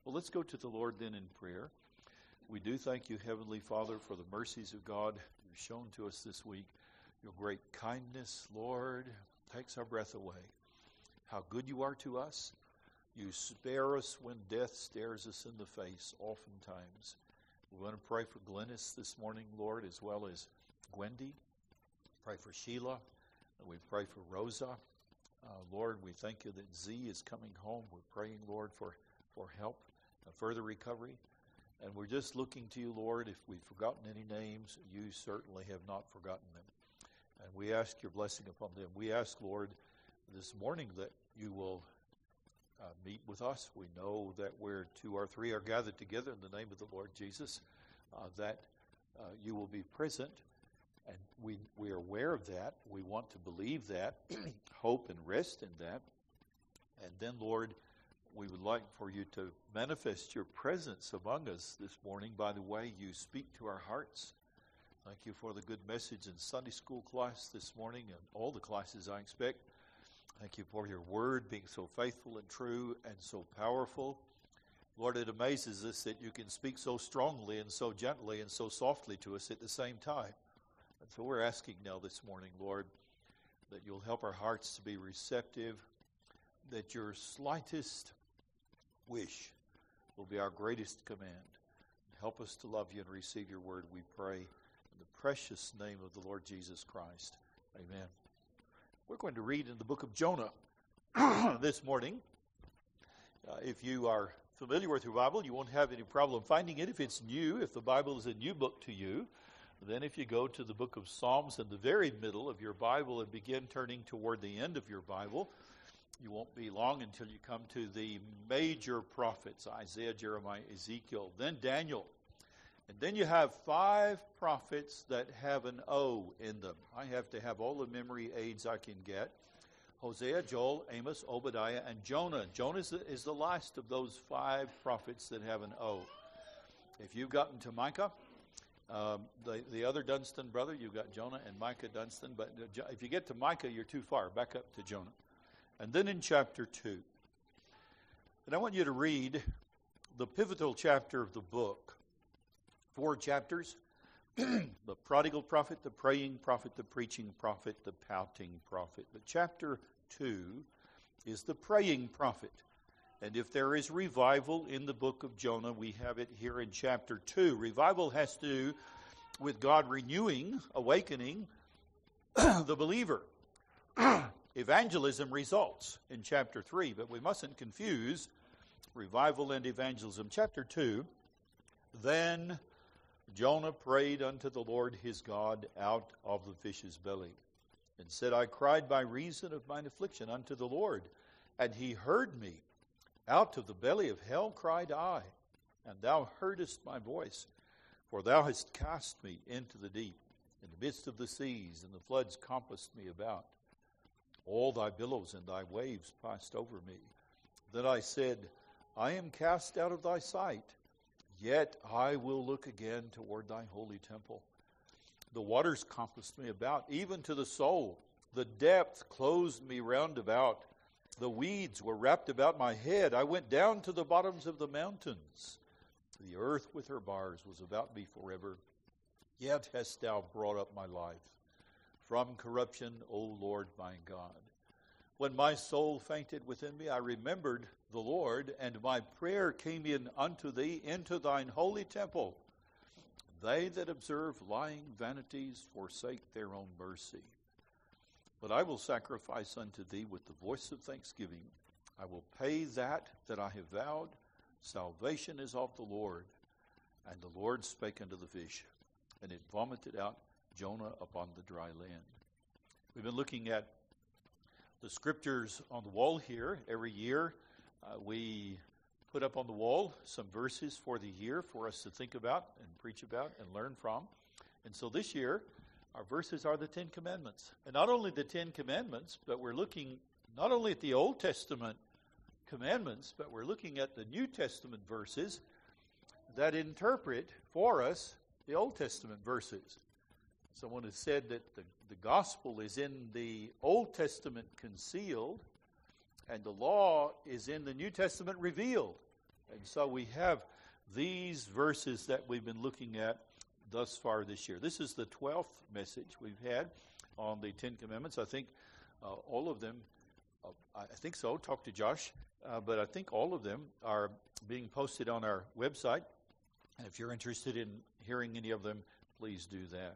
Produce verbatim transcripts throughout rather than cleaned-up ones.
Well, let's go to the Lord then in prayer. We do thank you, Heavenly Father, for the mercies of God you've shown to us this week. Your great kindness, Lord, takes our breath away. How good you are to us. You spare us when death stares us in the face oftentimes. We want to pray for Glennis this morning, Lord, as well as Gwendy. Pray for Sheila. We pray for Rosa. Uh, Lord, we thank you that Z is coming home. We're praying, Lord, for, for help, uh, further recovery. And we're just looking to you, Lord. If we've forgotten any names, you certainly have not forgotten them. And we ask your blessing upon them. We ask, Lord, this morning that you will uh, meet with us. We know that where two or three are gathered together in the name of the Lord Jesus, uh, that uh, you will be present. And we, we are aware of that. We want to believe that, hope and rest in that. And then, Lord, we would like for you to manifest your presence among us this morning by the way you speak to our hearts. Thank you for the good message in Sunday school class this morning and all the classes I expect. Thank you for your word being so faithful and true and so powerful. Lord, it amazes us that you can speak so strongly and so gently and so softly to us at the same time. And so we're asking now this morning, Lord, that you'll help our hearts to be receptive, that your slightest wish will be our greatest command. Help us to love you and receive your word, we pray, in the precious name of the Lord Jesus Christ. Amen. We're going to read in the book of Jonah this morning. Uh, if you are familiar with your Bible, you won't have any problem finding it. If it's new, if the Bible is a new book to you, then if you go to the book of Psalms in the very middle of your Bible and begin turning toward the end of your Bible, you won't be long until you come to the major prophets, Isaiah, Jeremiah, Ezekiel, then Daniel. And then you have five prophets that have an O in them. I have to have all the memory aids I can get. Hosea, Joel, Amos, Obadiah, and Jonah. Jonah is the, is the last of those five prophets that have an O. If you've gotten to Micah, um, the, the other Dunstan brother, you've got Jonah and Micah Dunstan. But if you get to Micah, you're too far. Back up to Jonah. And then in chapter two. And I want you to read the pivotal chapter of the book. Four chapters. The prodigal prophet, the praying prophet, the preaching prophet, the pouting prophet. But chapter two is the praying prophet. And if there is revival in the book of Jonah, we have it here in chapter two. Revival has to do with God renewing, awakening the believer. Evangelism results in chapter three, but we mustn't confuse revival and evangelism. Chapter two, then Jonah prayed unto the Lord his God out of the fish's belly, and said, I cried by reason of mine affliction unto the Lord, and he heard me. Out of the belly of hell cried I, and thou heardest my voice, for thou hast cast me into the deep, in the midst of the seas, and the floods compassed me about. All thy billows and thy waves passed over me. Then I said, I am cast out of thy sight, yet I will look again toward thy holy temple. The waters compassed me about, even to the soul. The depth closed me round about. The weeds were wrapped about my head. I went down to the bottoms of the mountains. The earth with her bars was about me forever. Yet hast thou brought up my life from corruption, O Lord my God. When my soul fainted within me, I remembered the Lord, and my prayer came in unto thee into thine holy temple. They that observe lying vanities forsake their own mercy. But I will sacrifice unto thee with the voice of thanksgiving. I will pay that that I have vowed. Salvation is of the Lord. And the Lord spake unto the fish, and it vomited out Jonah upon the dry land. We've been looking at the scriptures on the wall here. Every year uh, we put up on the wall some verses for the year for us to think about and preach about and learn from. And so this year our verses are the Ten Commandments. And not only the Ten Commandments, but we're looking not only at the Old Testament commandments, but we're looking at the New Testament verses that interpret for us the Old Testament verses. Someone has said that the, the gospel is in the Old Testament concealed, and the law is in the New Testament revealed. And so we have these verses that we've been looking at thus far this year. This is the twelfth message we've had on the Ten Commandments. I think uh, all of them, uh, I think so, talk to Josh, uh, but I think all of them are being posted on our website. And if you're interested in hearing any of them, please do that.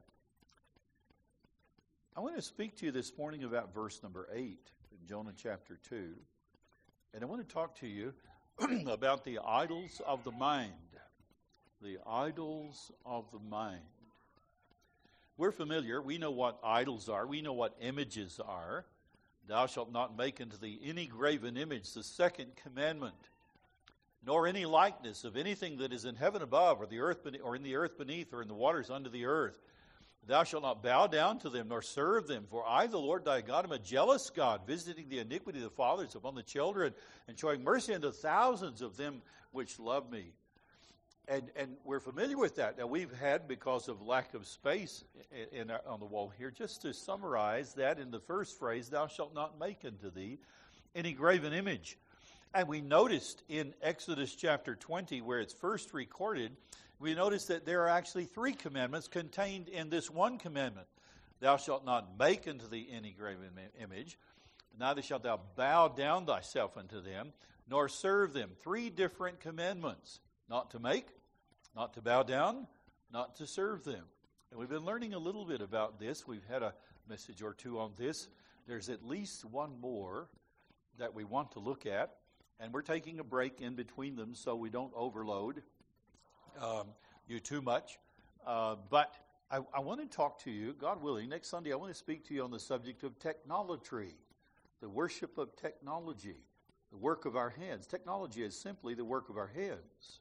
I want to speak to you this morning about verse number eight in Jonah chapter two. And I want to talk to you about the idols of the mind. The idols of the mind. We're familiar. We know what idols are. We know what images are. Thou shalt not make unto thee any graven image, the second commandment, nor any likeness of anything that is in heaven above, or the earth beneath, or in the earth beneath, or in the waters under the earth. Thou shalt not bow down to them, nor serve them. For I, the Lord thy God, am a jealous God, visiting the iniquity of the fathers upon the children, and showing mercy unto thousands of them which love me. And and we're familiar with that. Now, we've had, because of lack of space in, in our, on the wall here, just to summarize that in the first phrase, thou shalt not make unto thee any graven image. And we noticed in Exodus chapter twenty, where it's first recorded, we noticed that there are actually three commandments contained in this one commandment. Thou shalt not make unto thee any graven image, neither shalt thou bow down thyself unto them, nor serve them. Three different commandments. Not to make, not to bow down, not to serve them. And we've been learning a little bit about this. We've had a message or two on this. There's at least one more that we want to look at. And we're taking a break in between them so we don't overload um, you too much. Uh, but I, I want to talk to you, God willing, next Sunday I want to speak to you on the subject of technolatry, the worship of technology, the work of our hands. Technology is simply the work of our hands.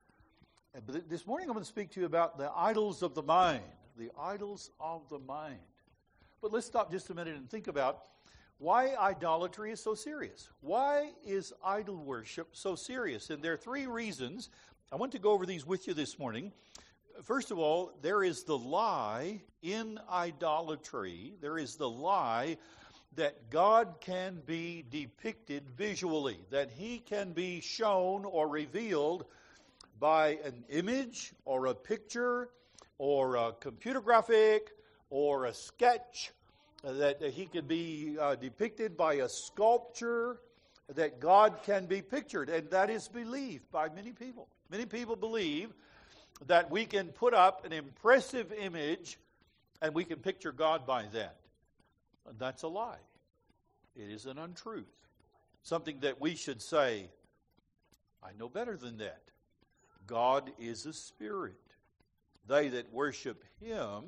But this morning I'm going to speak to you about the idols of the mind, the idols of the mind. But let's stop just a minute and think about why idolatry is so serious. Why is idol worship so serious? And there are three reasons. I want to go over these with you this morning. First of all, there is the lie in idolatry. There is the lie that God can be depicted visually, that He can be shown or revealed by an image or a picture or a computer graphic or a sketch, uh, that he could be uh, depicted by a sculpture, that God can be pictured. And that is believed by many people. Many people believe that we can put up an impressive image and we can picture God by that. And that's a lie. It is an untruth. Something that we should say, I know better than that. God is a spirit. They that worship Him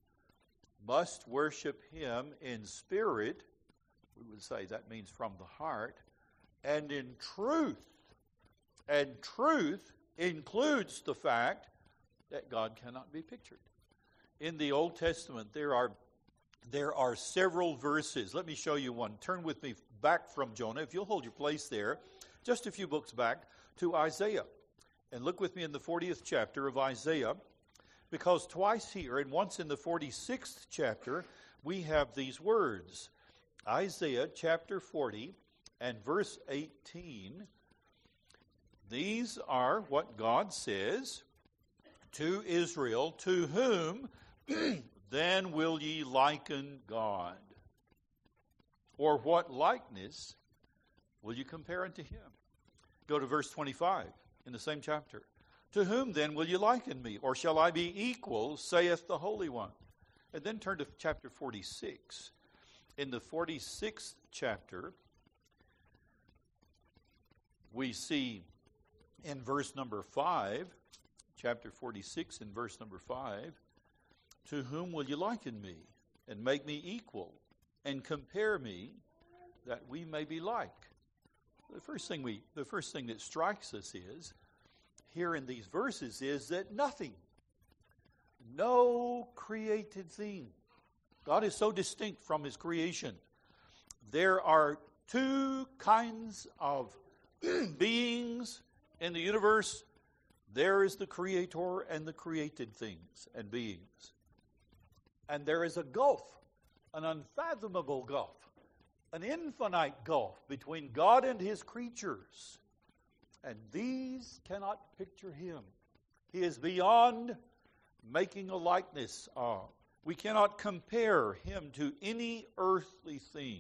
must worship Him in spirit. We would say that means from the heart. And in truth. And truth includes the fact that God cannot be pictured. In the Old Testament, there are there are several verses. Let me show you one. Turn with me back from Jonah, if you'll hold your place there, just a few books back, to Isaiah. And look with me in the fortieth chapter of Isaiah, because twice here, and once in the forty-sixth chapter, we have these words. Isaiah chapter forty and verse eighteen. These are what God says to Israel, to whom then will ye liken God? Or what likeness will you compare unto Him? Go to verse twenty-five. In the same chapter. To whom then will you liken me? Or shall I be equal, saith the Holy One? And then turn to chapter forty-six. In the forty-sixth chapter, we see in verse number five, chapter forty-six in verse number five, to whom will you liken me, and make me equal, and compare me, that we may be like? The first thing we, the first thing that strikes us is, here in these verses, is that nothing, no created thing. God is so distinct from His creation. There are two kinds of beings in the universe. There is the Creator and the created things and beings. And there is a gulf, an unfathomable gulf, an infinite gulf between God and His creatures. And these cannot picture him. He is beyond making a likeness of. We cannot compare him to any earthly thing.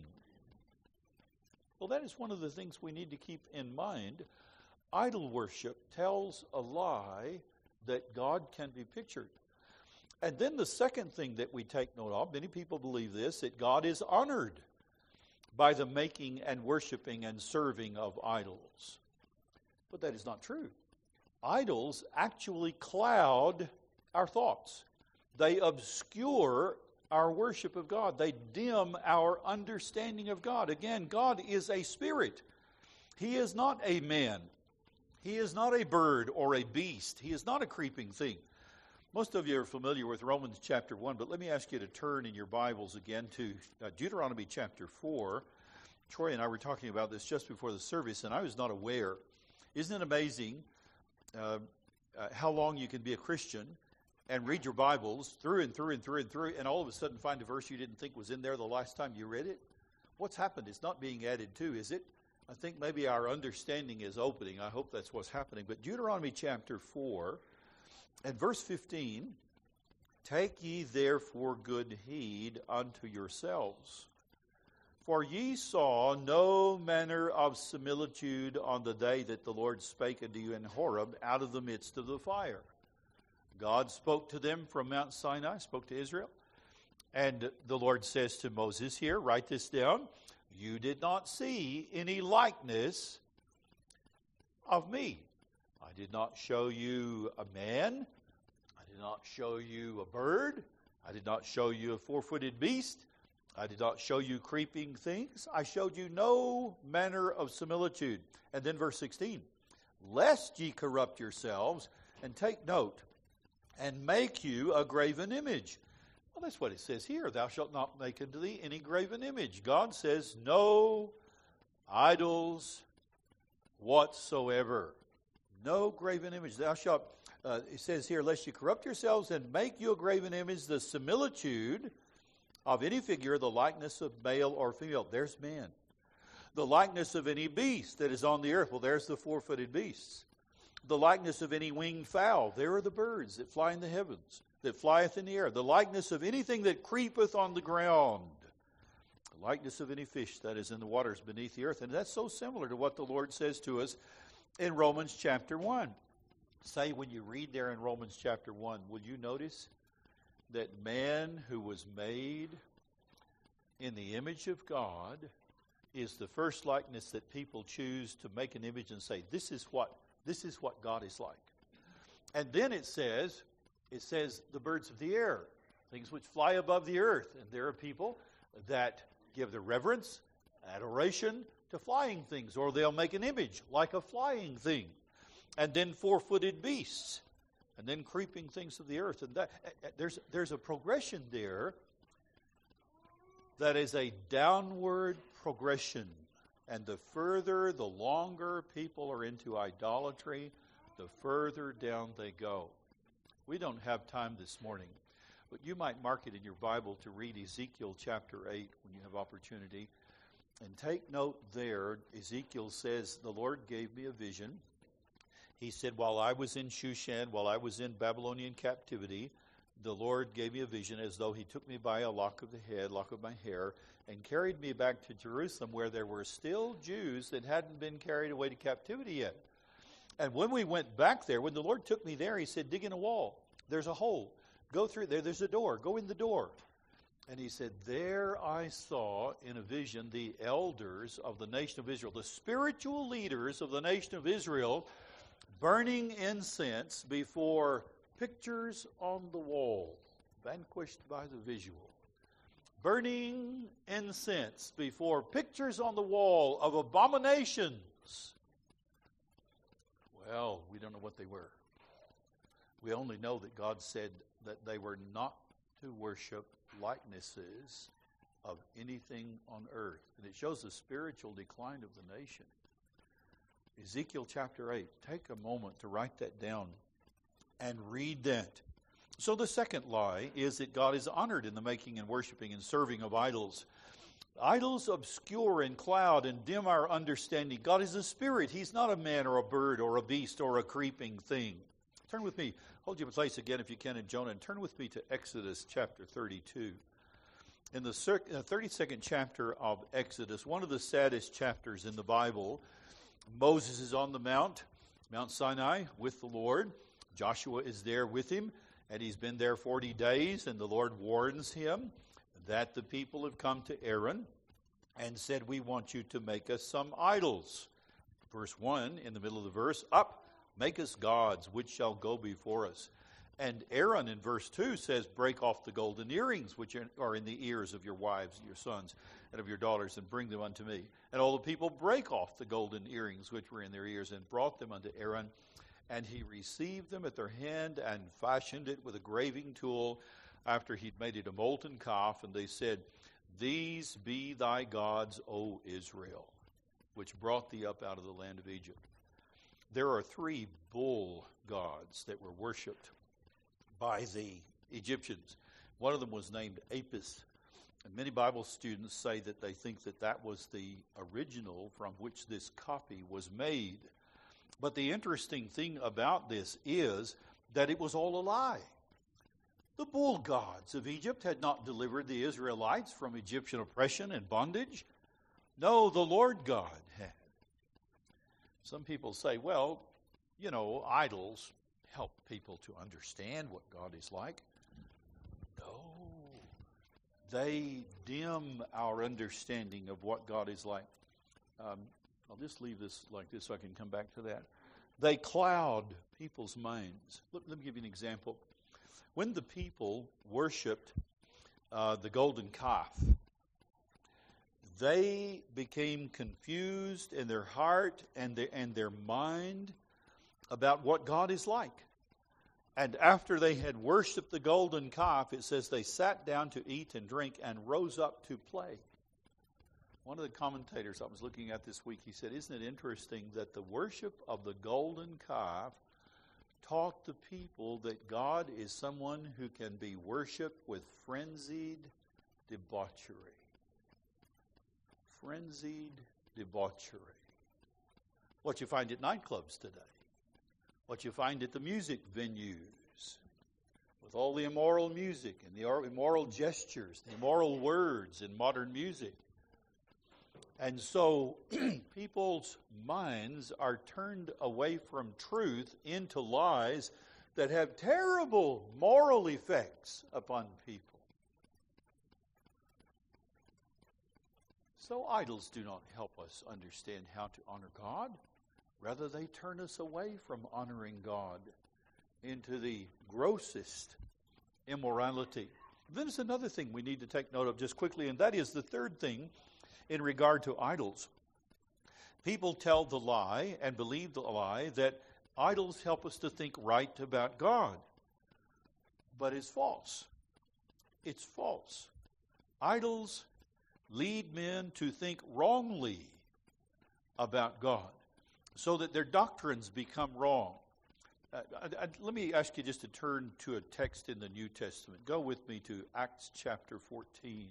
Well, that is one of the things we need to keep in mind. Idol worship tells a lie that God can be pictured. And then the second thing that we take note of, many people believe this, that God is honored by the making and worshiping and serving of idols. But that is not true. Idols actually cloud our thoughts. They obscure our worship of God. They dim our understanding of God. Again, God is a spirit. He is not a man. He is not a bird or a beast. He is not a creeping thing. Most of you are familiar with Romans chapter one, but let me ask you to turn in your Bibles again to uh, Deuteronomy chapter four. Troy and I were talking about this just before the service, and I was not aware. Isn't it amazing uh, uh, how long you can be a Christian and read your Bibles through and through and through and through, and all of a sudden find a verse you didn't think was in there the last time you read it? What's happened? It's not being added to, is it? I think maybe our understanding is opening. I hope that's what's happening. But Deuteronomy chapter four and verse fifteen, take ye therefore good heed unto yourselves. For ye saw no manner of similitude on the day that the Lord spake unto you in Horeb out of the midst of the fire. God spoke to them from Mount Sinai, spoke to Israel. And the Lord says to Moses here, write this down, you did not see any likeness of me. I did not show you a man. I did not show you a bird. I did not show you a four-footed beast. I did not show you creeping things. I showed you no manner of similitude. And then verse sixteen, lest ye corrupt yourselves, and take note, and make you a graven image. Well, that's what it says here. Thou shalt not make unto thee any graven image. God says no idols whatsoever. No graven image. Thou shalt, uh, it says here, lest you corrupt yourselves and make you a graven image, the similitude of any figure, the likeness of male or female. There's man. The likeness of any beast that is on the earth. Well, there's the four-footed beasts. The likeness of any winged fowl. There are the birds that fly in the heavens, that flieth in the air. The likeness of anything that creepeth on the ground. The likeness of any fish that is in the waters beneath the earth. And that's so similar to what the Lord says to us in Romans chapter one. Say, when you read there in Romans chapter one, will you notice that man who was made in the image of God is the first likeness that people choose to make an image and say, this is what this is what God is like. And then it says, it says the birds of the air, things which fly above the earth. And there are people that give the reverence, adoration to flying things, or they'll make an image like a flying thing. And then four-footed beasts. And then creeping things of the earth. And that, there's, there's a progression there that is a downward progression. And the further, the longer people are into idolatry, the further down they go. We don't have time this morning, but you might mark it in your Bible to read Ezekiel chapter eight when you have opportunity. And take note there, Ezekiel says, the Lord gave me a vision. He said, while I was in Shushan, while I was in Babylonian captivity, the Lord gave me a vision as though he took me by a lock of the head, lock of my hair, and carried me back to Jerusalem where there were still Jews that hadn't been carried away to captivity yet. And when we went back there, when the Lord took me there, he said, dig in a wall. There's a hole. Go through there. There's a door. Go in the door. And he said, there I saw in a vision the elders of the nation of Israel, the spiritual leaders of the nation of Israel, burning incense before pictures on the wall, vanquished by the visual. Burning incense before pictures on the wall of abominations. Well, we don't know what they were. We only know that God said that they were not to worship likenesses of anything on earth. And it shows the spiritual decline of the nation. Ezekiel chapter eight. Take a moment to write that down and read that. So the second lie is that God is honored in the making and worshiping and serving of idols. Idols obscure and cloud and dim our understanding. God is a spirit. He's not a man or a bird or a beast or a creeping thing. Turn with me, hold your place again if you can in Jonah, and turn with me to Exodus chapter thirty-two. In the thirty-second chapter of Exodus, one of the saddest chapters in the Bible, Moses is on the mount, Mount Sinai, with the Lord. Joshua is there with him, and he's been there forty days, and the Lord warns him that the people have come to Aaron and said, we want you to make us some idols. Verse one, in the middle of the verse, up, make us gods, which shall go before us. And Aaron in verse two says, break off the golden earrings, which are in the ears of your wives, your sons, and of your daughters, and bring them unto me. And all the people break off the golden earrings, which were in their ears, and brought them unto Aaron. And he received them at their hand, and fashioned it with a graving tool, after he'd made it a molten calf. And they said, these be thy gods, O Israel, which brought thee up out of the land of Egypt. There are three bull gods that were worshipped by the Egyptians. One of them was named Apis. And many Bible students say that they think that that was the original from which this copy was made. But the interesting thing about this is that it was all a lie. The bull gods of Egypt had not delivered the Israelites from Egyptian oppression and bondage. No, the Lord God had. Some people say, well, you know, idols help people to understand what God is like. No, they dim our understanding of what God is like. Um, I'll just leave this like this so I can come back to that. They cloud people's minds. Let, let me give you an example. When the people worshipped uh, the golden calf, they became confused in their heart and their, and their mind about what God is like. And after they had worshipped the golden calf, it says they sat down to eat and drink and rose up to play. One of the commentators I was looking at this week, he said, isn't it interesting that the worship of the golden calf taught the people that God is someone who can be worshipped with frenzied debauchery. Frenzied debauchery. What you find at nightclubs today. What you find at the music venues. With all the immoral music and the immoral gestures, the immoral words in modern music. And so people's minds are turned away from truth into lies that have terrible moral effects upon people. So idols do not help us understand how to honor God. Rather, they turn us away from honoring God into the grossest immorality. Then there's another thing we need to take note of just quickly, and that is the third thing in regard to idols. People tell the lie and believe the lie that idols help us to think right about God. But it's false. It's false. Idols lead men to think wrongly about God, so that their doctrines become wrong. Uh, I, I, let me ask you just to turn to a text in the New Testament. Go with me to Acts chapter fourteen.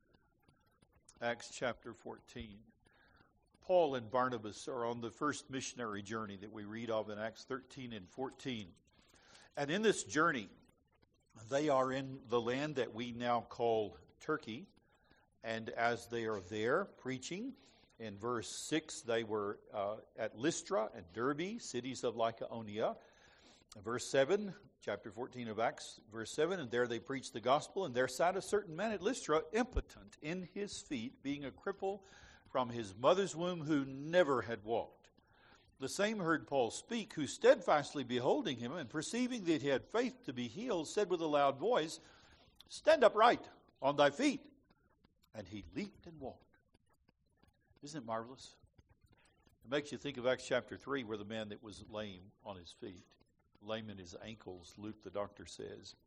Acts chapter fourteen. Paul and Barnabas are on the first missionary journey that we read of in Acts thirteen and fourteen. And in this journey, they are in the land that we now call Turkey. And as they are there preaching, in verse six, they were uh, at Lystra and Derbe, cities of Lycaonia. Verse seven, chapter fourteen of Acts, verse seven, and there they preached the gospel, and there sat a certain man at Lystra, impotent in his feet, being a cripple from his mother's womb, who never had walked. The same heard Paul speak, who steadfastly beholding him, and perceiving that he had faith to be healed, said with a loud voice, stand upright on thy feet. And he leaped and walked. Isn't it marvelous? It makes you think of Acts chapter three, where the man that was lame on his feet, lame in his ankles, Luke the doctor says,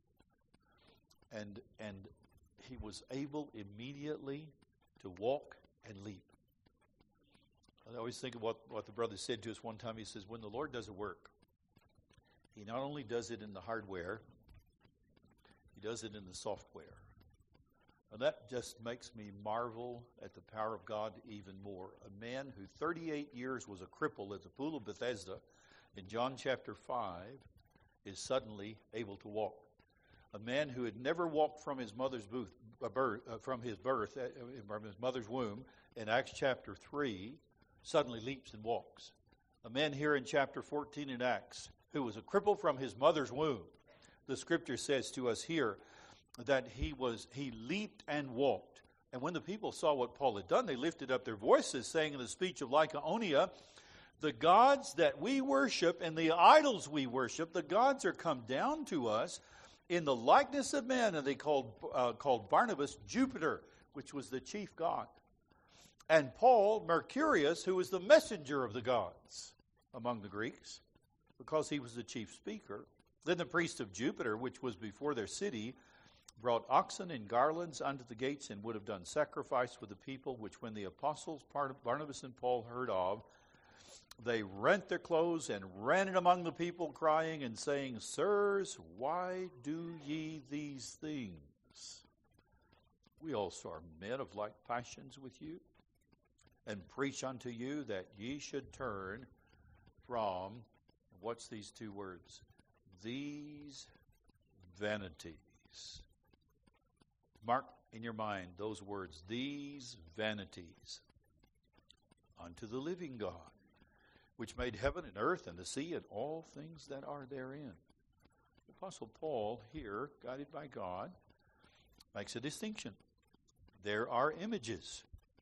and and he was able immediately to walk and leap. I always think of what, what the brother said to us one time. He says, when the Lord does a work, he not only does it in the hardware, he does it in the software. And that just makes me marvel at the power of God even more. A man who thirty-eight years was a cripple at the pool of Bethesda in John chapter five is suddenly able to walk. A man who had never walked from his mother's booth, uh, birth, uh, from his birth, uh, from his mother's womb in Acts chapter three, suddenly leaps and walks. A man here in chapter fourteen in Acts who was a cripple from his mother's womb. The scripture says to us here that he was he leaped and walked. And when the people saw what Paul had done, they lifted up their voices, saying in the speech of Lycaonia, the gods that we worship and the idols we worship, the gods are come down to us in the likeness of men. And they called, uh, called Barnabas Jupiter, which was the chief god. And Paul, Mercurius, who was the messenger of the gods among the Greeks, because he was the chief speaker. Then the priest of Jupiter, which was before their city, brought oxen and garlands unto the gates, and would have done sacrifice with the people, which when the apostles, Barnabas and Paul, heard of, they rent their clothes and ran it among the people, crying and saying, Sirs, why do ye these things? We also are men of like passions with you, and preach unto you that ye should turn from, what's these two words? These vanities. Mark in your mind those words, these vanities, unto the living God, which made heaven and earth and the sea and all things that are therein. The Apostle Paul here, guided by God, makes a distinction. There are images.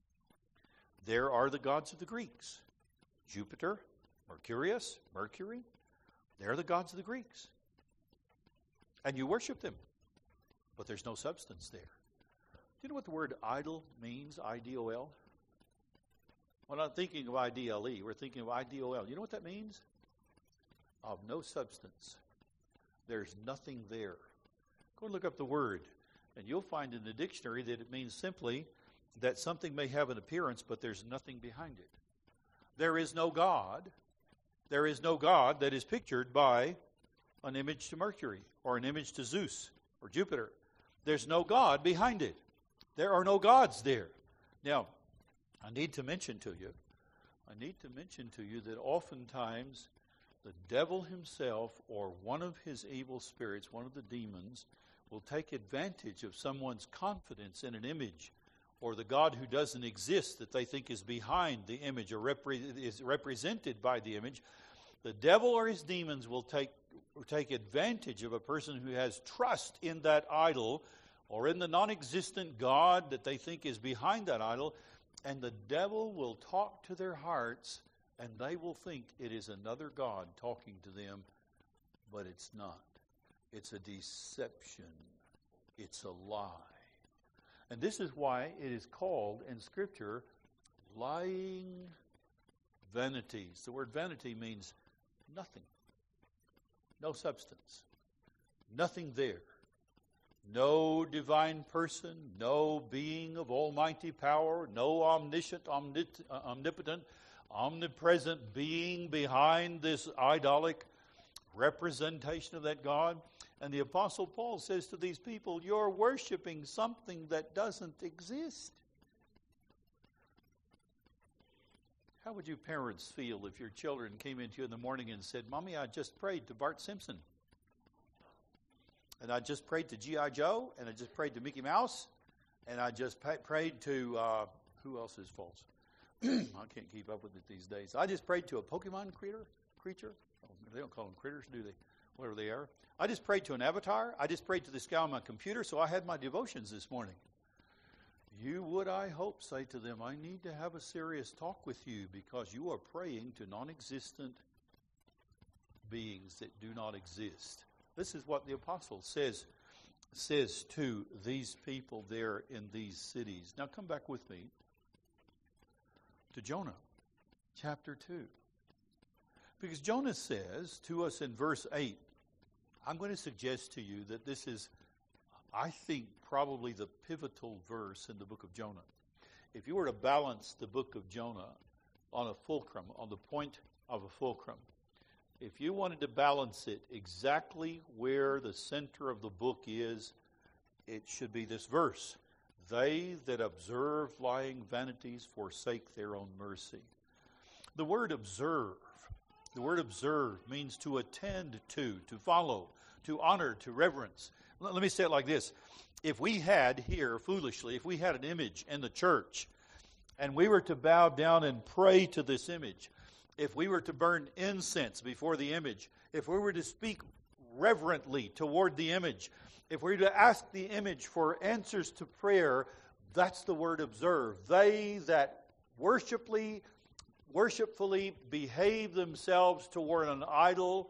There are the gods of the Greeks. Jupiter, Mercurius, Mercury. They're the gods of the Greeks. And you worship them. But there's no substance there. Do you know what the word idol means, I D O L? We're not thinking of I D L E. We're thinking of I D O L. You know what that means? Of no substance. There's nothing there. Go look up the word, and you'll find in the dictionary that it means simply that something may have an appearance, but there's nothing behind it. There is no God. There is no God that is pictured by an image to Mercury or an image to Zeus or Jupiter. There's no God behind it. There are no gods there. Now, I need to mention to you, I need to mention to you that oftentimes the devil himself or one of his evil spirits, one of the demons, will take advantage of someone's confidence in an image or the God who doesn't exist that they think is behind the image or repre- is represented by the image. The devil or his demons will take, take advantage of a person who has trust in that idol or in the non-existent God that they think is behind that idol, and the devil will talk to their hearts, and they will think it is another God talking to them, but it's not. It's a deception. It's a lie. And this is why it is called in Scripture lying vanities. The word vanity means nothing. No substance. Nothing there. No divine person, no being of almighty power, no omniscient, omnit- uh, omnipotent, omnipresent being behind this idolic representation of that God. And the Apostle Paul says to these people, you're worshiping something that doesn't exist. How would you parents feel if your children came into you in the morning and said, Mommy, I just prayed to Bart Simpson. And I just prayed to G I. Joe, and I just prayed to Mickey Mouse, and I just pay, prayed to, uh, who else is false? I can't keep up with it these days. I just prayed to a Pokemon creature. creature. Oh, they don't call them critters, do they? Whatever they are. I just prayed to an avatar. I just prayed to this guy on my computer, so I had my devotions this morning. You would, I hope, say to them, I need to have a serious talk with you because you are praying to non-existent beings that do not exist. This is what the apostle says, says to these people there in these cities. Now come back with me to Jonah, chapter two. Because Jonah says to us in verse eight, I'm going to suggest to you that this is, I think, probably the pivotal verse in the book of Jonah. If you were to balance the book of Jonah on a fulcrum, on the point of a fulcrum, if you wanted to balance it exactly where the center of the book is, it should be this verse. They that observe lying vanities forsake their own mercy. The word observe, the word observe means to attend to, to follow, to honor, to reverence. Let me say it like this. If we had here, foolishly, if we had an image in the church, and we were to bow down and pray to this image, if we were to burn incense before the image, if we were to speak reverently toward the image, if we were to ask the image for answers to prayer, that's the word observe. They that worshipfully, worshipfully behave themselves toward an idol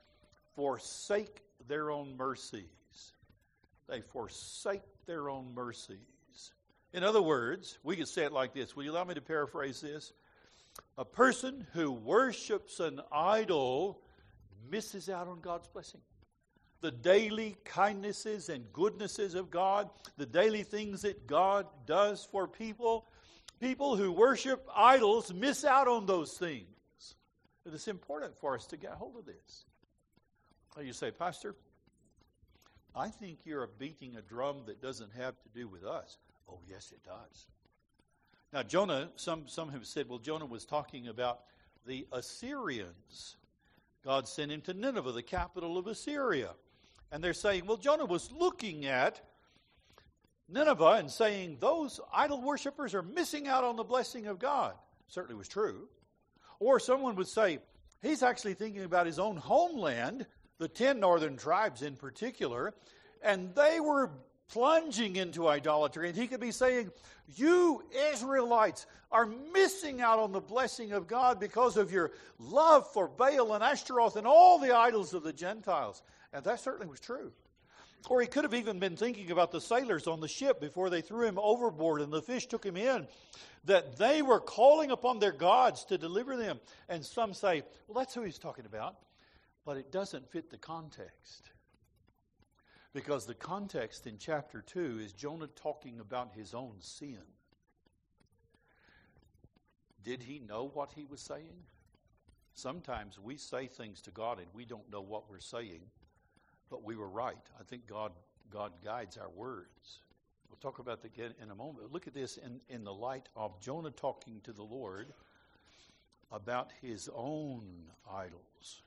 forsake their own mercies. They forsake their own mercies. In other words, we could say it like this. Will you allow me to paraphrase this? A person who worships an idol misses out on God's blessing. The daily kindnesses and goodnesses of God, the daily things that God does for people, people who worship idols miss out on those things. It is important for us to get hold of this. You say, Pastor, I think you're beating a drum that doesn't have to do with us. Oh, yes, it does. Now, Jonah, some, some have said, well, Jonah was talking about the Assyrians. God sent him to Nineveh, the capital of Assyria. And they're saying, well, Jonah was looking at Nineveh and saying, those idol worshippers are missing out on the blessing of God. Certainly was true. Or someone would say, he's actually thinking about his own homeland, the ten northern tribes in particular, and they were plunging into idolatry. And he could be saying, you Israelites are missing out on the blessing of God because of your love for Baal and Ashtaroth and all the idols of the Gentiles. And that certainly was true. Or he could have even been thinking about the sailors on the ship before they threw him overboard and the fish took him in, that they were calling upon their gods to deliver them. And some say, well, that's who he's talking about. But it doesn't fit the context. Because the context in chapter two is Jonah talking about his own sin. Did he know what he was saying? Sometimes we say things to God and we don't know what we're saying, but we were right. I think God God guides our words. We'll talk about that again in a moment. Look at this in, in the light of Jonah talking to the Lord about his own idols.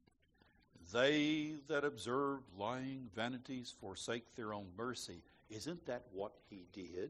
They that observe lying vanities forsake their own mercy. Isn't that what he did?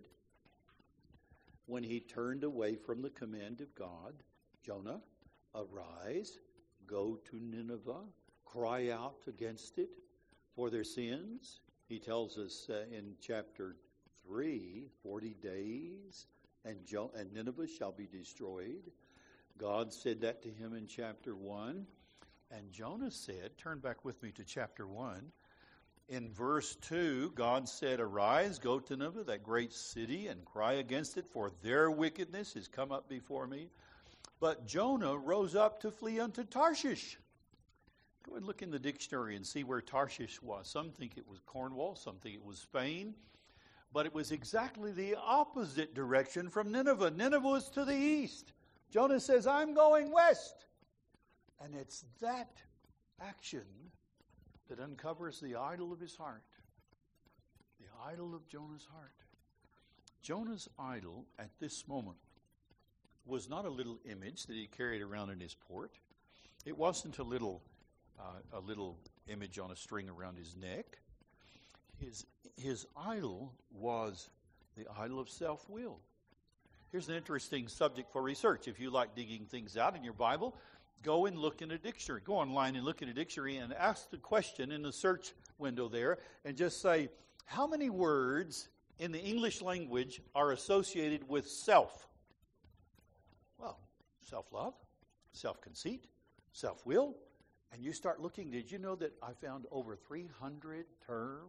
When he turned away from the command of God, Jonah, arise, go to Nineveh, cry out against it for their sins. He tells us uh, in chapter three, forty days, and, jo- and Nineveh shall be destroyed. God said that to him in chapter one. And Jonah said, turn back with me to chapter one. In verse two, God said, arise, go to Nineveh, that great city, and cry against it, for their wickedness is come up before me. But Jonah rose up to flee unto Tarshish. Go and look in the dictionary and see where Tarshish was. Some think it was Cornwall, some think it was Spain. But it was exactly the opposite direction from Nineveh. Nineveh was to the east. Jonah says, I'm going west. And it's that action that uncovers the idol of his heart. The idol of Jonah's heart. Jonah's idol at this moment was not a little image that he carried around in his port. It wasn't a little, uh, a little image on a string around his neck. His, his idol was the idol of self-will. Here's an interesting subject for research. If you like digging things out in your Bible, go and look in a dictionary. Go online and look in a dictionary and ask the question in the search window there and just say, how many words in the English language are associated with self? Well, self-love, self-conceit, self-will. And you start looking, did you know that I found over three hundred terms?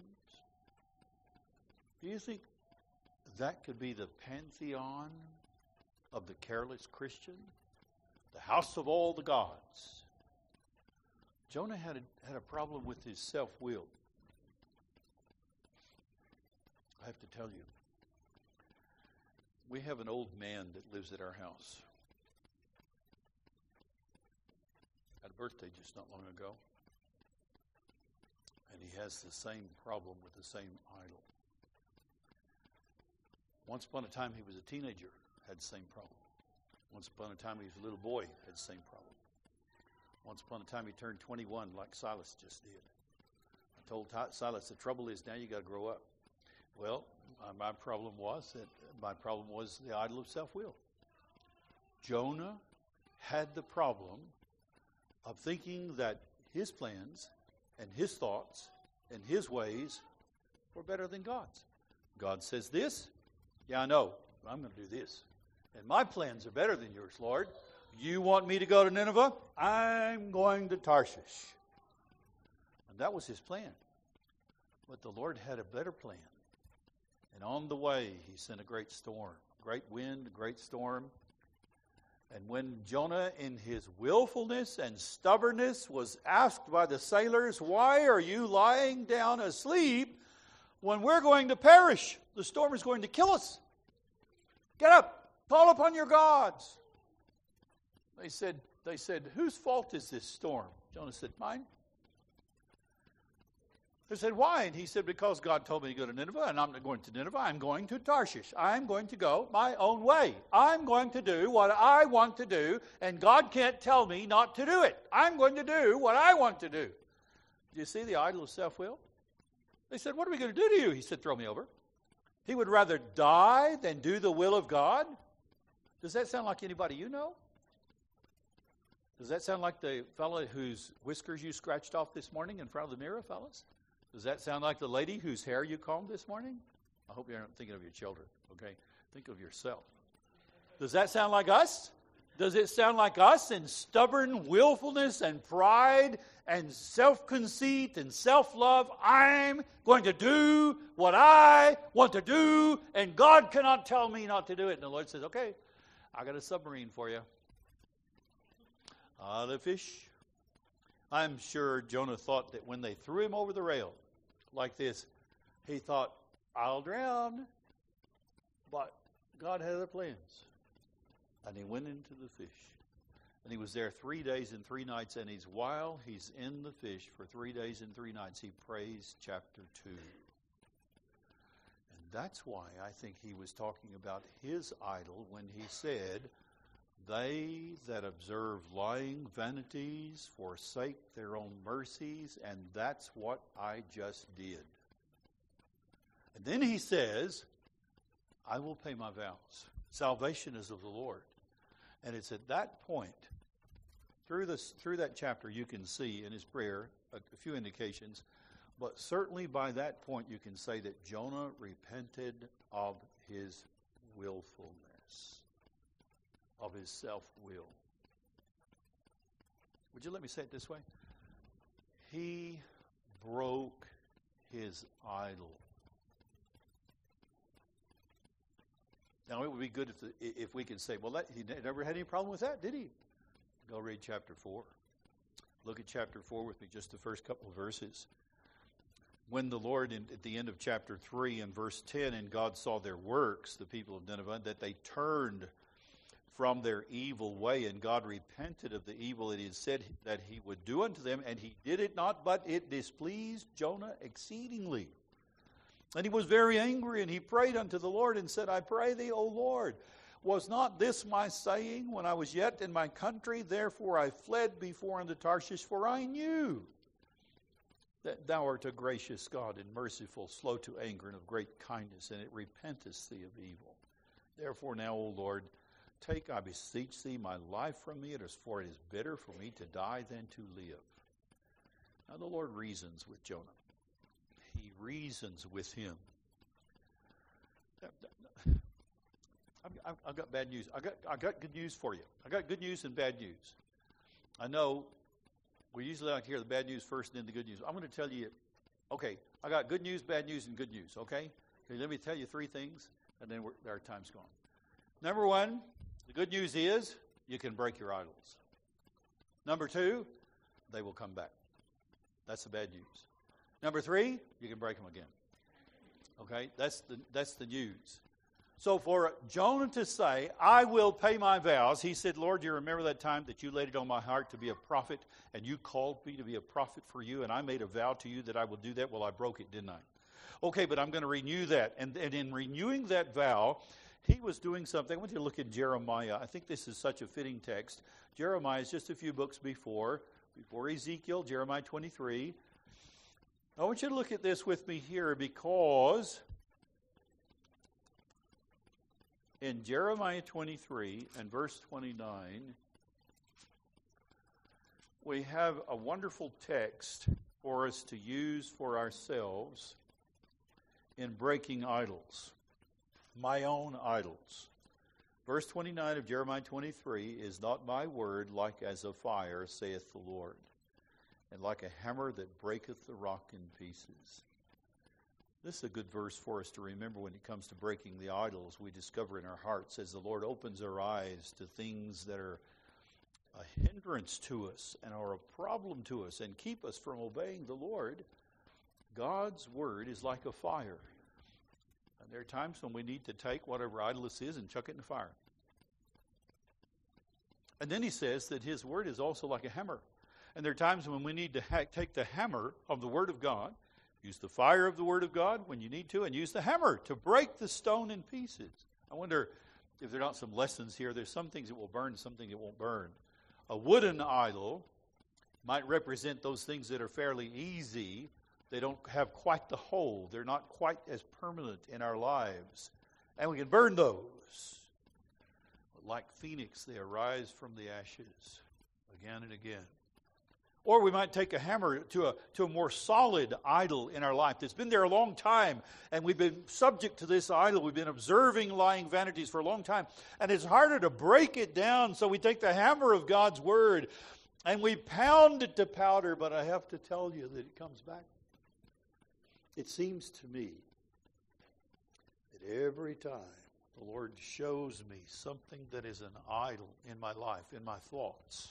Do you think that could be the pantheon of the careless Christian? The house of all the gods. Jonah had a, had a problem with his self-will. I have to tell you, we have an old man that lives at our house. Had a birthday just not long ago. And he has the same problem with the same idol. Once upon a time he was a teenager, had the same problem. Once upon a time he was a little boy, had the same problem. Once upon a time he turned twenty-one like Silas just did. I told Silas, the trouble is now you got to grow up. Well, my problem was that my problem was the idol of self-will. Jonah had the problem of thinking that his plans and his thoughts and his ways were better than God's. God says this, yeah, I know, but I'm going to do this. And my plans are better than yours, Lord. You want me to go to Nineveh? I'm going to Tarshish. And that was his plan. But the Lord had a better plan. And on the way, he sent a great storm, great wind, a great storm. And when Jonah, in his willfulness and stubbornness, was asked by the sailors, why are you lying down asleep when we're going to perish? The storm is going to kill us. Get up, call upon your gods. They said, they said, whose fault is this storm? Jonah said, mine. They said, why? And he said, because God told me to go to Nineveh, and I'm not going to Nineveh. I'm going to Tarshish. I'm going to go my own way. I'm going to do what I want to do, and God can't tell me not to do it. I'm going to do what I want to do. Do you see the idol of self-will? They said, what are we going to do to you? He said, throw me over. He would rather die than do the will of God. Does that sound like anybody you know? Does that sound like the fellow whose whiskers you scratched off this morning in front of the mirror, fellas? Does that sound like the lady whose hair you combed this morning? I hope you're not thinking of your children, okay? Think of yourself. Does that sound like us? Does it sound like us in stubborn willfulness and pride and self-conceit and self-love? I'm going to do what I want to do, and God cannot tell me not to do it. And the Lord says, okay, I got a submarine for you. Ah, the fish. I'm sure Jonah thought that when they threw him over the rail like this, he thought, I'll drown. But God had other plans. And he went into the fish. And he was there three days and three nights. And he's while he's in the fish for three days and three nights, he prays chapter two. And that's why I think he was talking about his idol when he said, they that observe lying vanities forsake their own mercies, and that's what I just did. And then he says, I will pay my vows. Salvation is of the Lord. And it's at that point, through this, through that chapter, you can see in his prayer a, a few indications, but certainly by that point you can say that Jonah repented of his willfulness, of his self-will. Would you let me say it this way? He broke his idol. Now, it would be good if, the, if we could say, well, that, he never had any problem with that, did he? Go read chapter four. Look at chapter four with me, just the first couple of verses. When the Lord, in, at the end of chapter three and verse ten, and God saw their works, the people of Nineveh, that they turned from their evil way, and God repented of the evil that he had said that he would do unto them, and he did it not, but it displeased Jonah exceedingly. And he was very angry, and he prayed unto the Lord and said, I pray thee, O Lord, was not this my saying when I was yet in my country? Therefore I fled before unto Tarshish, for I knew that thou art a gracious God and merciful, slow to anger, and of great kindness, and it repentest thee of evil. Therefore now, O Lord, take, I beseech thee, my life from me. It is for it is better for me to die than to live. Now the Lord reasons with Jonah. He reasons with him. I've, I've got bad news. I got I got good news for you. I got good news and bad news. I know we usually like to hear the bad news first and then the good news. I'm going to tell you, okay, I got good news, bad news, and good news, okay? Okay, let me tell you three things, and then we're, our time's gone. Number one, the good news is you can break your idols. Number two, they will come back. That's the bad news. Number three, you can break them again. Okay, that's the that's the news. So for Jonah to say, I will pay my vows, he said, Lord, you remember that time that you laid it on my heart to be a prophet, and you called me to be a prophet for you, and I made a vow to you that I would do that? Well, I broke it, didn't I? Okay, but I'm going to renew that. And, and in renewing that vow, he was doing something. I want you to look in Jeremiah. I think this is such a fitting text. Jeremiah is just a few books before, before Ezekiel, Jeremiah twenty-three. I want you to look at this with me here, because in Jeremiah twenty-three and verse twenty-nine, we have a wonderful text for us to use for ourselves in breaking idols, my own idols. Verse twenty-nine of Jeremiah twenty-three, is not my word like as a fire, saith the Lord, and like a hammer that breaketh the rock in pieces. This is a good verse for us to remember when it comes to breaking the idols we discover in our hearts as the Lord opens our eyes to things that are a hindrance to us and are a problem to us and keep us from obeying the Lord. God's word is like a fire. And there are times when we need to take whatever idol this is and chuck it in the fire. And then he says that his word is also like a hammer. And there are times when we need to ha- take the hammer of the word of God, use the fire of the word of God when you need to, and use the hammer to break the stone in pieces. I wonder if there are not some lessons here. There's some things that will burn, some things that won't burn. A wooden idol might represent those things that are fairly easy. They don't have quite the hold. They're not quite as permanent in our lives. And we can burn those. But like Phoenix, they arise from the ashes again and again. Or we might take a hammer to a, to a more solid idol in our life that's been there a long time, and we've been subject to this idol. We've been observing lying vanities for a long time, and it's harder to break it down, so we take the hammer of God's word, and we pound it to powder, but I have to tell you that it comes back. It seems to me that every time the Lord shows me something that is an idol in my life, in my thoughts,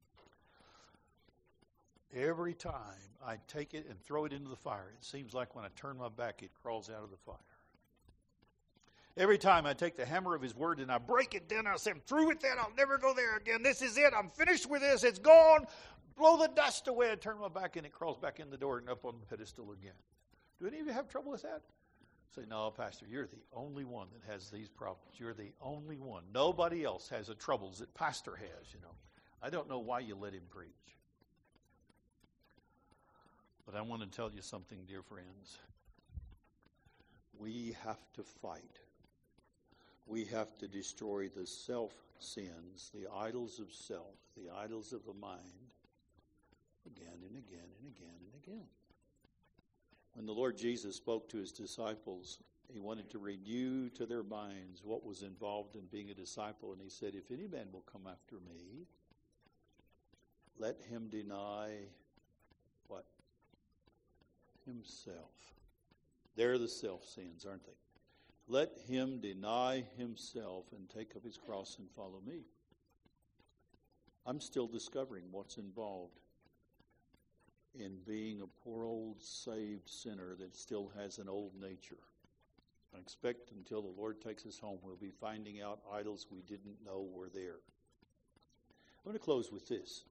every time I take it and throw it into the fire, it seems like when I turn my back, it crawls out of the fire. Every time I take the hammer of his word and I break it down, I say, I'm through with that. I'll never go there again. This is it. I'm finished with this. It's gone. Blow the dust away. I turn my back and it crawls back in the door and up on the pedestal again. Do any of you have trouble with that? Say, no, Pastor, you're the only one that has these problems. You're the only one. Nobody else has the troubles that Pastor has, you know. I don't know why you let him preach. But I want to tell you something, dear friends. We have to fight. We have to destroy the self-sins, the idols of self, the idols of the mind, again and again and again and again. When the Lord Jesus spoke to his disciples, he wanted to renew to their minds what was involved in being a disciple. And he said, if any man will come after me, let him deny what? Himself. They're the self-sins, aren't they? Let him deny himself and take up his cross and follow me. I'm still discovering what's involved in being a poor old saved sinner that still has an old nature. I expect until the Lord takes us home, we'll be finding out idols we didn't know were there. I'm going to close with this.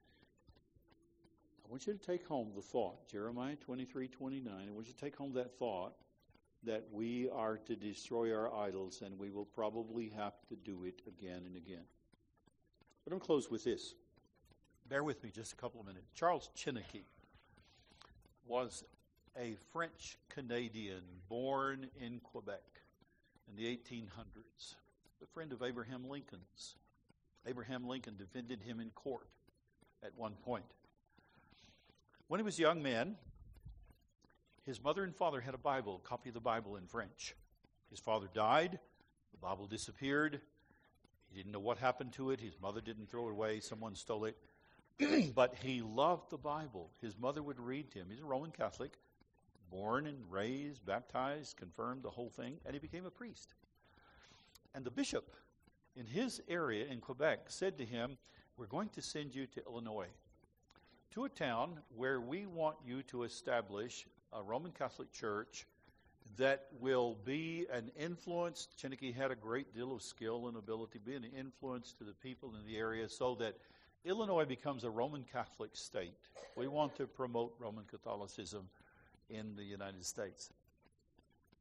I want you to take home the thought, Jeremiah twenty-three twenty-nine. I want you to take home that thought that we are to destroy our idols, and we will probably have to do it again and again. But I'm going to close with this. Bear with me just a couple of minutes. Charles Chineke was a French-Canadian born in Quebec in the eighteen hundreds, a friend of Abraham Lincoln's. Abraham Lincoln defended him in court at one point. When he was a young man, his mother and father had a Bible, a copy of the Bible in French. His father died. The Bible disappeared. He didn't know what happened to it. His mother didn't throw it away. Someone stole it. But he loved the Bible. His mother would read to him. He's a Roman Catholic, born and raised, baptized, confirmed, the whole thing, and he became a priest. And the bishop in his area in Quebec said to him, we're going to send you to Illinois, to a town where we want you to establish a Roman Catholic church that will be an influence. Chineke had a great deal of skill and ability, be an influence to the people in the area so that Illinois becomes a Roman Catholic state. We want to promote Roman Catholicism in the United States.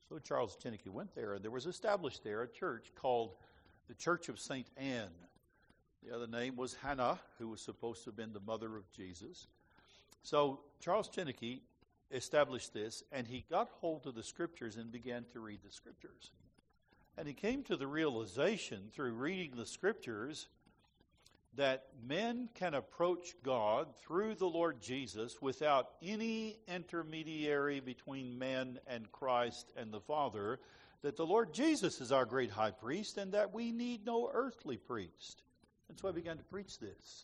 So Charles Chineke went there, and there was established there a church called the Church of Saint Anne. The other name was Hannah, who was supposed to have been the mother of Jesus. So Charles Chineke established this, and he got hold of the Scriptures and began to read the Scriptures. And he came to the realization through reading the Scriptures that men can approach God through the Lord Jesus without any intermediary between man and Christ and the Father, that the Lord Jesus is our great high priest, and that we need no earthly priest. And so I began to preach this.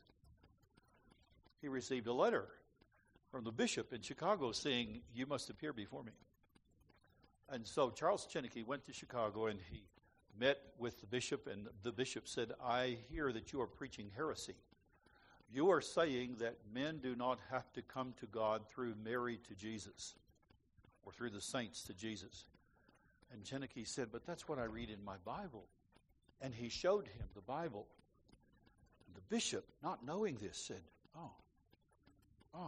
He received a letter from the bishop in Chicago saying, "You must appear before me." And so Charles Chineke went to Chicago, and he met with the bishop, and the bishop said, "I hear that you are preaching heresy. You are saying that men do not have to come to God through Mary to Jesus, or through the saints to Jesus." And Chineke said, "But that's what I read in my Bible." And he showed him the Bible. And the bishop, not knowing this, said, "Oh, oh.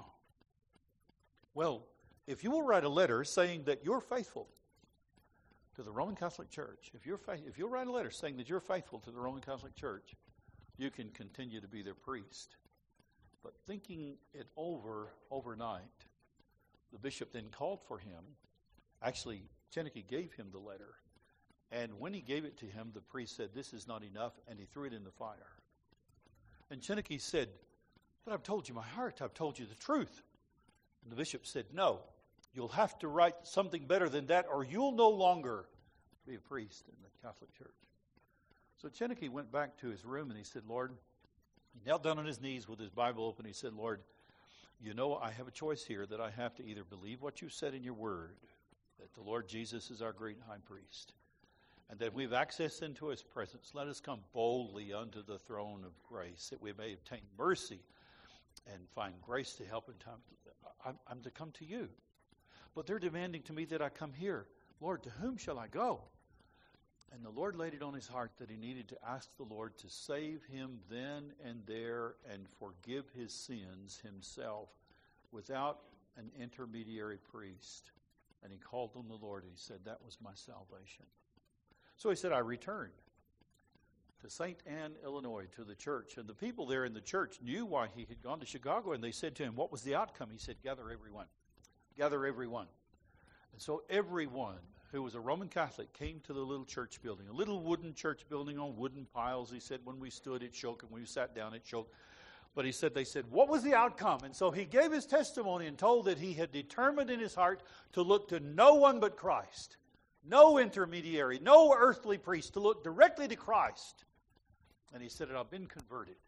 Well, if you will write a letter saying that you're faithful to the Roman Catholic Church, if you're fa- if you'll write a letter saying that you're faithful to the Roman Catholic Church, you can continue to be their priest." But thinking it over overnight, the bishop then called for him. Actually, Chineke gave him the letter. And when he gave it to him, the priest said, "This is not enough," and he threw it in the fire. And Chineke said, "But I've told you my heart. I've told you the truth." And the bishop said, "No. You'll have to write something better than that, or you'll no longer be a priest in the Catholic Church." So Chineke went back to his room, and he said, "Lord," he knelt down on his knees with his Bible open. He said, "Lord, you know I have a choice here, that I have to either believe what you said in your word, that the Lord Jesus is our great high priest, and that we have access into his presence. Let us come boldly unto the throne of grace, that we may obtain mercy and find grace to help in time. I'm, I'm to come to you. But they're demanding to me that I come here. Lord, to whom shall I go?" And the Lord laid it on his heart that he needed to ask the Lord to save him then and there and forgive his sins himself without an intermediary priest. And he called on the Lord, and he said, "That was my salvation." So he said, I returned to Saint Anne, Illinois, to the church. And the people there in the church knew why he had gone to Chicago, and they said to him, "What was the outcome?" He said, "Gather everyone. Gather everyone." And so everyone who was a Roman Catholic came to the little church building, a little wooden church building on wooden piles. He said, when we stood, it shook, and when we sat down, it shook. But he said, they said, "What was the outcome?" And so he gave his testimony and told that he had determined in his heart to look to no one but Christ. No intermediary, no earthly priest, to look directly to Christ. And he said, "I've been converted."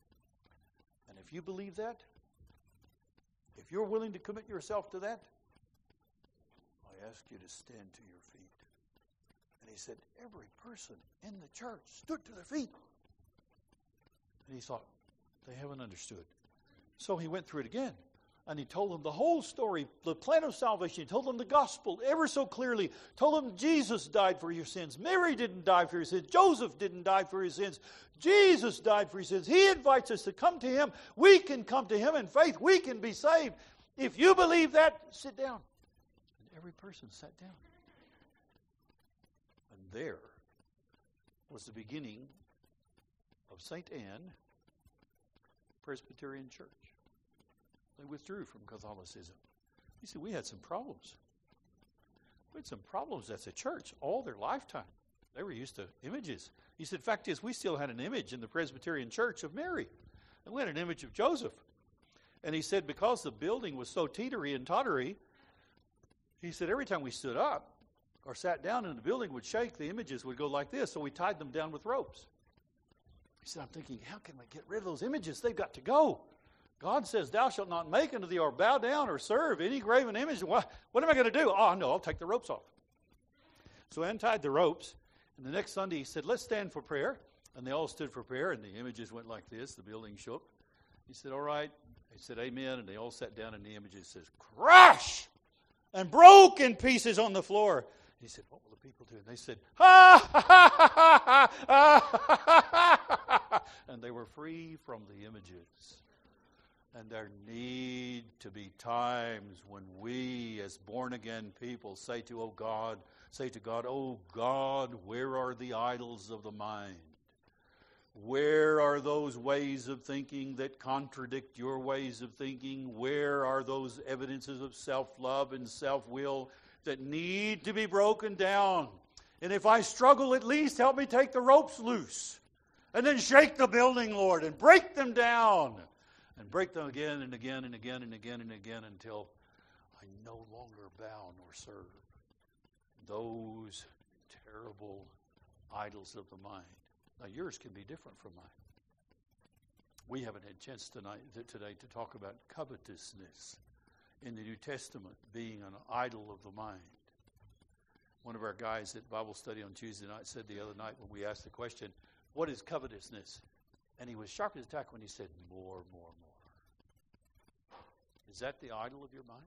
And if you believe that, if you're willing to commit yourself to that, I ask you to stand to your feet. And he said, every person in the church stood to their feet. And he thought, they haven't understood. So he went through it again. And he told them the whole story, the plan of salvation. He told them the gospel ever so clearly. Told them Jesus died for your sins. Mary didn't die for your sins. Joseph didn't die for his sins. Jesus died for his sins. He invites us to come to him. We can come to him in faith. We can be saved. If you believe that, sit down. And every person sat down. And there was the beginning of Saint Anne Presbyterian Church. They withdrew from Catholicism. You see, we had some problems. We had some problems as a church all their lifetime. They were used to images. He said, fact is, we still had an image in the Presbyterian Church of Mary. And we had an image of Joseph. And he said, because the building was so teetery and tottery, he said, every time we stood up or sat down and the building would shake, the images would go like this. So we tied them down with ropes. He said, I'm thinking, how can we get rid of those images? They've got to go. God says, thou shalt not make unto thee or bow down or serve any graven image. What, what am I going to do? Oh, no, I'll take the ropes off. So I untied the ropes. And the next Sunday he said, let's stand for prayer. And they all stood for prayer, and the images went like this. The building shook. He said, all right. He said, amen. And they all sat down, and the images says, crash! And broke in pieces on the floor. He said, what will the people do? And they said, ha, ha, ha, ha, ha, ha, ha. And they were free from the images. And there need to be times when we, as born-again people, say to, oh God, say to God, oh God, where are the idols of the mind? Where are those ways of thinking that contradict your ways of thinking? Where are those evidences of self-love and self-will that need to be broken down? And if I struggle, at least help me take the ropes loose. And then shake the building, Lord, and break them down. And break them again and again and again and again and again until I no longer bow nor serve those terrible idols of the mind. Now, yours can be different from mine. We haven't had a chance tonight, today to talk about covetousness in the New Testament being an idol of the mind. One of our guys at Bible study on Tuesday night said the other night when we asked the question, what is covetousness? And he was sharp as a tack when he said, more, more, more. Is that the idol of your mind?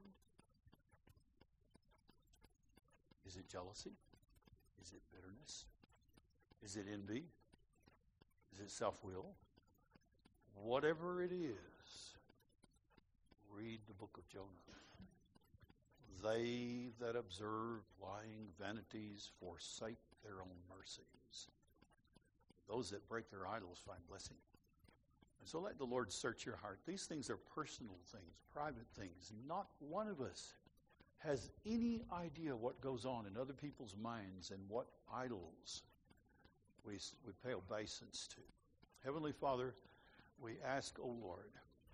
Is it jealousy? Is it bitterness? Is it envy? Is it self-will? Whatever it is, read the book of Jonah. They that observe lying vanities forsake their own mercies. Those that break their idols find blessing. And so let the Lord search your heart. These things are personal things, private things. Not one of us has any idea what goes on in other people's minds and what idols we, we pay obeisance to. Heavenly Father, we ask, O Lord,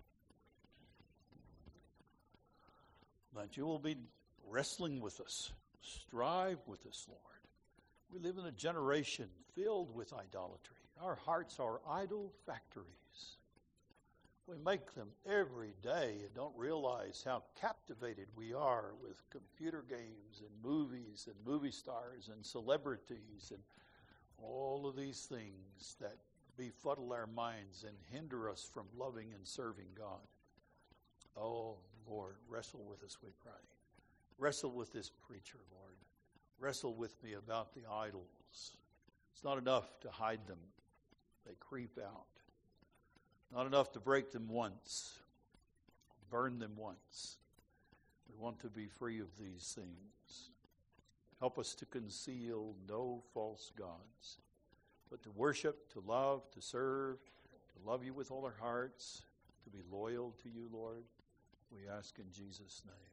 that you will be wrestling with us. Strive with us, Lord. We live in a generation filled with idolatry. Our hearts are idol factories. We make them every day and don't realize how captivated we are with computer games and movies and movie stars and celebrities and all of these things that befuddle our minds and hinder us from loving and serving God. Oh, Lord, wrestle with us, we pray. Wrestle with this preacher, Lord. Wrestle with me about the idols. It's not enough to hide them. They creep out. Not enough to break them once. Burn them once. We want to be free of these things. Help us to conceal no false gods, but to worship, to love, to serve, to love you with all our hearts, to be loyal to you, Lord. We ask in Jesus' name.